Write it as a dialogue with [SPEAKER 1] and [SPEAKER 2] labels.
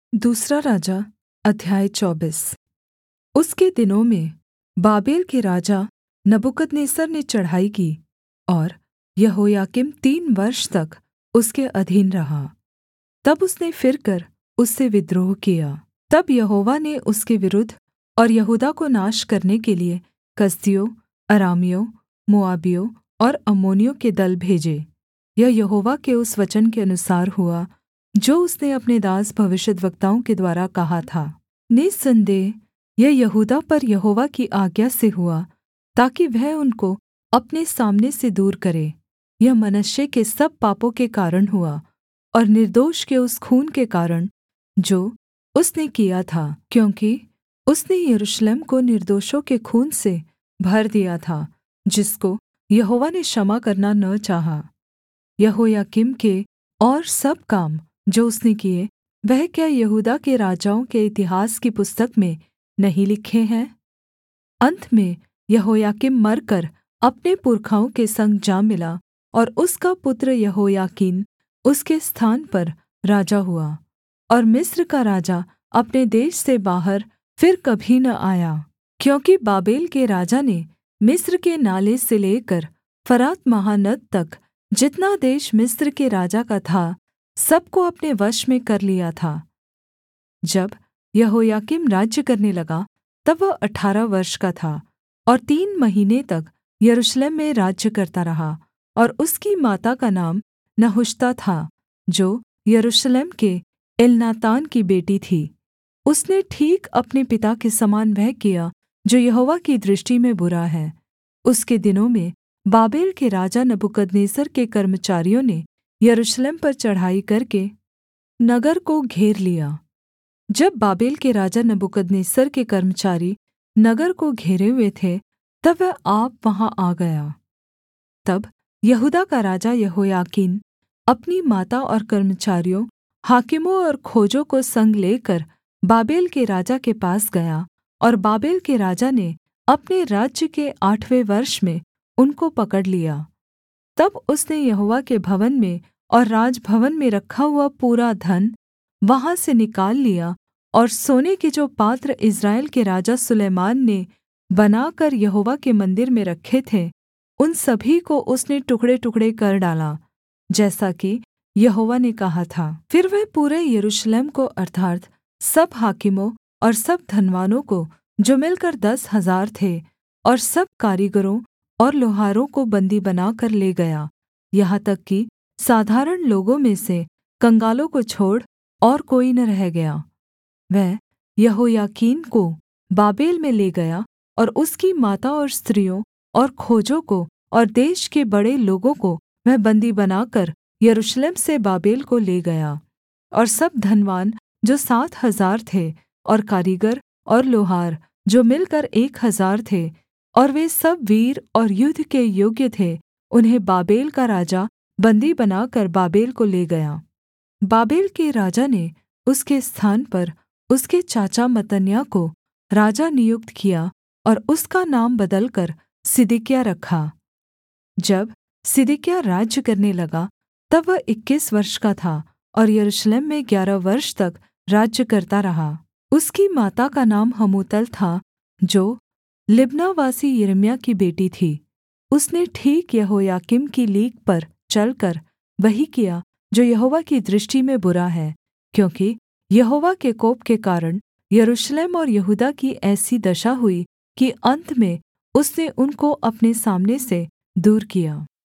[SPEAKER 1] दूसरा राजा अध्याय 24। उसके दिनों में बाबेल के राजा नबूकदनेस्सर ने चढ़ाई की और यहोयाकीम 3 वर्ष तक उसके अधीन रहा। तब उसने फिरकर उससे विद्रोह किया। तब यहोवा ने उसके विरुद्ध और यहूदा को नाश करने के लिये कसदियों, अरामियों, मोआबियों और अम्मोनियों के दल भेजे। यह यहोवा के उस वचन के अनुसार हुआ जो उसने अपने दास भविष्यद्वक्ताओं के द्वारा कहा था। निःसन्देह यह यहूदा पर यहोवा की आज्ञा से हुआ, ताकि वह उनको अपने सामने से दूर करे। यह मनश्शे के सब पापों के कारण हुआ और निर्दोष के उस खून के कारण जो उसने किया था, क्योंकि उसने यरूशलेम को निर्दोषों के खून से भर दिया था, जिसको यहोवा ने क्षमा करना न चाहा। यहोयाकीम के और सब काम जो उसने किए, वह क्या यहूदा के राजाओं के इतिहास की पुस्तक में नहीं लिखे हैं? अन्त में यहोयाकीम मरकर अपने पुरखाओं के संग जा मिला और उसका पुत्र यहोयाकीन उसके स्थान पर राजा हुआ। और मिस्र का राजा अपने देश से बाहर फिर कभी न आया, क्योंकि बाबेल के राजा ने मिस्र के नाले से लेकर फरात महानद तक जितना देश मिस्र के राजा का था, सबको अपने वश में कर लिया था। जब यहोयाकीम राज्य करने लगा, तब वह 18 वर्ष का था और 3 महीने तक यरूशलेम में राज्य करता रहा। और उसकी माता का नाम नहुश्ता था, जो यरूशलेम के एलनातान की बेटी थी। उसने ठीक अपने पिता के समान वह किया जो यहोवा की दृष्टि में बुरा है। उसके दिनों में बाबेल के राजा नबूकदनेस्सर के कर्मचारियों ने यरूशलेम पर चढ़ाई करके नगर को घेर लिया। जब बाबेल के राजा नबूकदनेस्सर के कर्मचारी नगर को घेरे हुए थे, तब वह आप वहाँ आ गया। तब यहूदा का राजा यहोयाकीन अपनी माता और कर्मचारियों, हाकिमों और खोजों को संग लेकर बाबेल के राजा के पास गया। और बाबेल के राजा ने अपने राज्य के 8वें वर्ष में उनको पकड़ लिया। तब उसने यहोवा के भवन में और राजभवन में रखा हुआ पूरा धन वहाँ से निकाल लिया, और सोने के जो पात्र इस्राएल के राजा सुलैमान ने बनाकर यहोवा के मन्दिर में रखे थे, उन सभी को उसने टुकड़ेटुकड़े कर डाला, जैसा कि यहोवा ने कहा था। फिर वह पूरे यरूशलेम को अर्थात् सब हाकिमों और सब धनवानों को, जो मिलकर 10,000 थे, और सब कारीगरों और लोहारों को बन्दी बनाकर ले गया, यहाँ तक कि साधारण लोगों में से कंगालों को छोड़ और कोई न रह गया। वह यहोयाकीन को बाबेल में ले गया और उसकी माता और स्त्रियों और खोजों को और देश के बड़े लोगों को वह बन्दी बनाकर यरूशलेम से बाबेल को ले गया। और सब धनवान जो 7,000 थे, और कारीगर और लोहार जो मिलकर 1,000 थे, और वे सब वीर और युद्ध के योग्य थे, उन्हें बाबेल का राजा बन्दी बनाकर बाबेल को ले गया। बाबेल के राजा ने उसके स्थान पर उसके चाचा मत्तन्याह को राजा नियुक्त किया और उसका नाम बदलकर सिदकिय्याह रखा। जब सिदकिय्याह राज्य करने लगा, तब वह 21 वर्ष का था और यरूशलेम में 11 वर्ष तक राज्य करता रहा। उसकी माता का नाम हमूतल था, जो लिब्नावासी यिर्मयाह की बेटी थी। उसने ठीक यहोयाकीम की लीक पर चलकर वही किया जो यहोवा की दृष्टि में बुरा है, क्योंकि यहोवा के कोप के कारण यरूशलेम और यहूदा की ऐसी दशा हुई कि अन्त में उसने उनको अपने सामने से दूर किया।